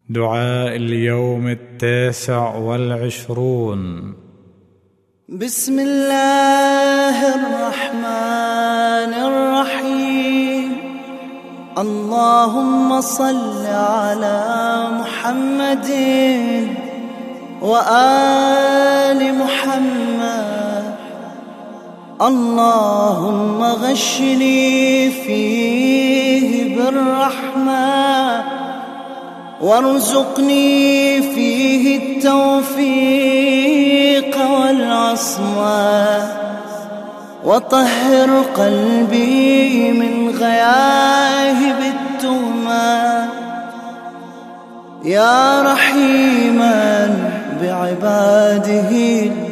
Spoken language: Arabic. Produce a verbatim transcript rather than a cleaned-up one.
دعاء اليوم التاسع والعشرون. بسم الله الرحمن الرحيم. اللهم صل على محمد وآل محمد. اللهم غشني فيه بالرحمة وارزقني فيه التوفيق والعصمة وطهر قلبي من غياهب التهمة. يا رحيما بعباده